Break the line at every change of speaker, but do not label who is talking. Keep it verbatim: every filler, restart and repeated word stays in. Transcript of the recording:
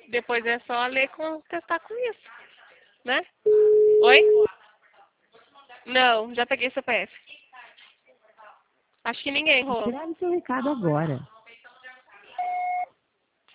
Depois é só a lei contestar com isso, né? Oi? Não, já peguei C P F. Acho que ninguém, Rô.
Grave seu recado agora.